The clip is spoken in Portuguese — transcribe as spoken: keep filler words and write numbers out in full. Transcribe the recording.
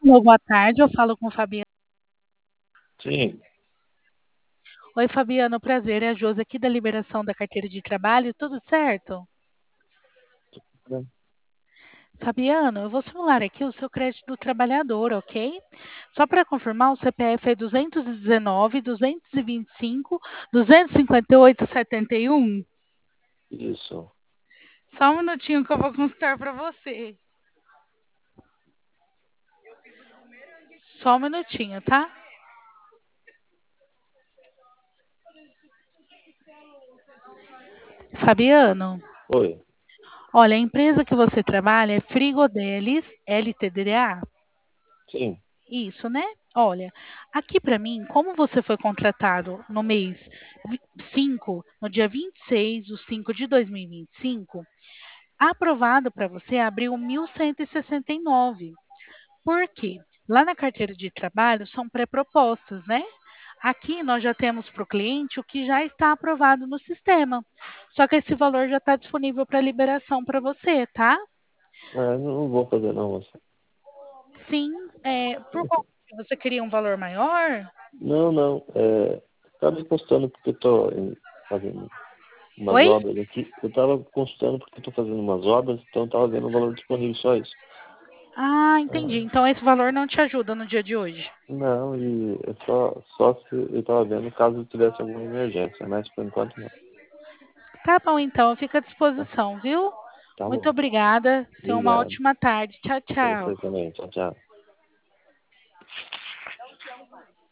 Alô, boa tarde, eu falo com o Fabiano. Sim, Oi, Fabiano, prazer, é a Josi aqui da liberação da carteira de trabalho, tudo certo? né? Fabiano, eu vou simular aqui o seu crédito do trabalhador, ok? Só para confirmar, o C P F é duzentos e dezenove, duzentos e vinte e cinco, duzentos e cinquenta e oito, setenta e um. Isso. Só um minutinho que eu vou consultar para você. Só um minutinho, tá? Fabiano, Oi, olha, a empresa que você trabalha é Frigodelis L T D A. sim, Isso, né? Olha, aqui para mim, como você foi contratado no mês cinco, no dia vinte e seis do cinco de dois mil e vinte e cinco, aprovado para você abriu mil cento e sessenta e nove. Por quê? Lá na carteira de trabalho são pré-propostas, né? Aqui nós já temos para o cliente o que já está aprovado no sistema. Só que esse valor já está disponível para liberação para você, tá? é, não vou fazer não, moça. Sim, é, por qual motivo? Você queria um valor maior? Não, não, é, tá me consultando porque eu tô em- fazendo umas Oi? obras aqui. Eu tava consultando porque eu tô fazendo umas obras, então eu tava vendo o valor disponível, só isso. Ah, entendi. Ah, Então esse valor não te ajuda no dia de hoje. não, e é só, só se eu tava vendo caso tivesse alguma emergência, mas por enquanto não. Tá bom, então, eu fico à Tá, disposição, viu? tá Muito bom. obrigada. Tenha uma Obrigado. ótima tarde. Tchau, Pra tchau. você também. Tchau, tchau.